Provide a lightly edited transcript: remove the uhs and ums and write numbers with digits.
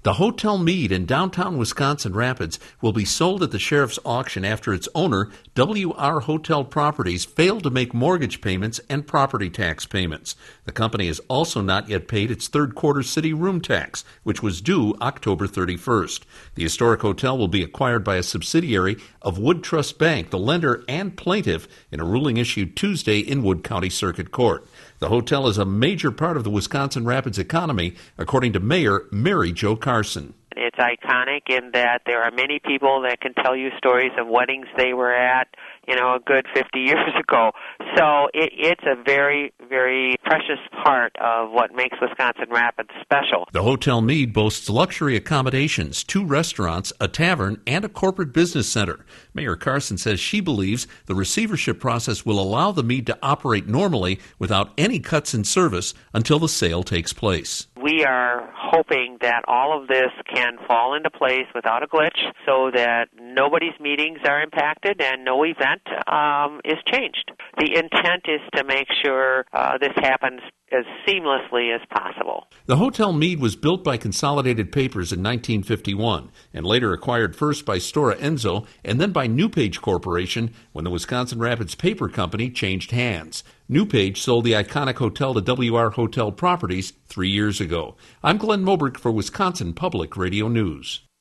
The Hotel Mead in downtown Wisconsin Rapids will be sold at the sheriff's auction after its owner, WR Hotel Properties, failed to make mortgage payments and property tax payments. The company has also not yet paid its third quarter city room tax, which was due October 31st. The historic hotel will be acquired by a subsidiary of Wood Trust Bank, the lender and plaintiff, in a ruling issued Tuesday in Wood County Circuit Court. The hotel is a major part of the Wisconsin Rapids economy, according to Mayor Mary Jo Carson. It's iconic in that there are many people that can tell you stories of weddings they were at, a good 50 years ago. So it's a very, very precious part of what makes Wisconsin Rapids special. The Hotel Mead boasts luxury accommodations, 2 restaurants, a tavern, and a corporate business center. Mayor Carson says she believes the receivership process will allow the Mead to operate normally without any cuts in service until the sale takes place. We are hoping that all of this can fall into place without a glitch so that nobody's meetings are impacted and no event is changed. The intent is to make sure this happens as seamlessly as possible. The Hotel Mead was built by Consolidated Papers in 1951 and later acquired first by Stora Enso and then by NewPage Corporation when the Wisconsin Rapids Paper Company changed hands. NewPage sold the iconic hotel to WR Hotel Properties 3 years ago. I'm Glenn Moberg for Wisconsin Public Radio News.